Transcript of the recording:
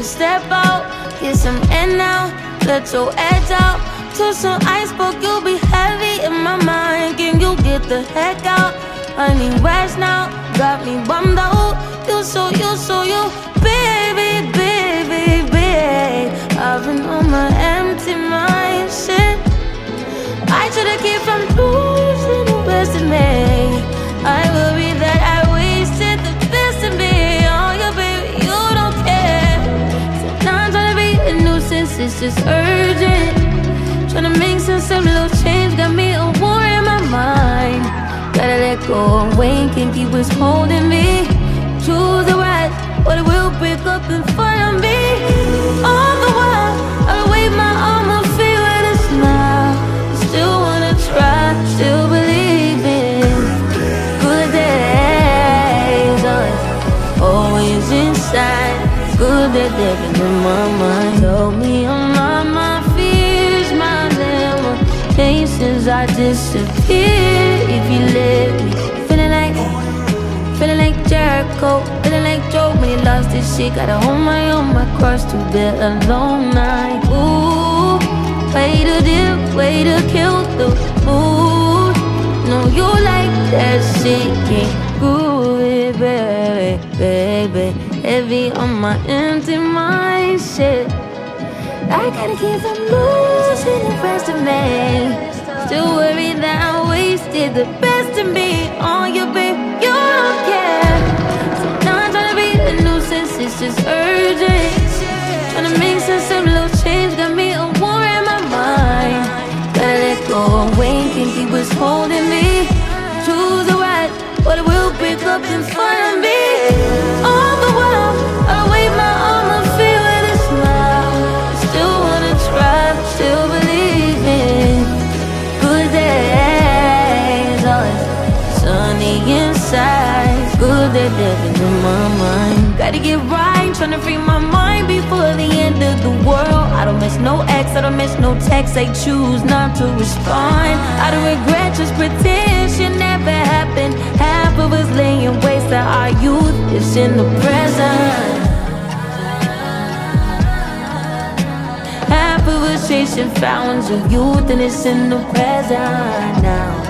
step out, get some air now, let your edge out. To some iceberg, you'll be heavy in my mind. Can you get the heck out? I need rest now, got me bummed out. You, baby, baby, baby. I've been on my empty mind, shit. I should've kept from losing the best of me. I worry that I wasted the best of me. Oh, yeah, baby, you don't care. Sometimes trying to be a nuisance, it's just urgent. Tryna make some little change, got me a war in my mind. Gotta let go of weight, can't keep what's holding me. Choose the right, or it will break up in front of me. All the while, I'll wave my arm, I'll feel with a smile. Still wanna try, still believe in good days. Always inside, good that they've been in my mind. Tell me I'm not my fears, my limitations. I disappear if you let me. Feeling like Jericho, feeling like Job when he lost his shit. Gotta hold my own, my cross to bear a long night. Ooh, way to dip, way to kill the mood. No, you like that shit, can't groove it, baby, baby. Heavy on my empty mind, shit. I gotta keep from losing the rest of me. Still worried that I wasted the best of me on you, babe. You don't care. Sometimes trying to be a nuisance, it's just urgent. Trying to make some little change, got me a war in my mind. Gotta let go of weight, can't keep what's holding me. Choose the right, but it will break up in front of me. All the while, I'll wave my arm, I'll feel with a smile. Still wanna try, still believe in good days. Always sunny inside, good that living in my mind. Gotta get right, tryna free my mind before the end of the world. I don't miss no ex, I don't miss no text. I choose not to respond. I don't regret, just pretend shit never happened. Half of us laying waste to our youth is in the present. Half of us chasing fountains of youth and it's in the present now.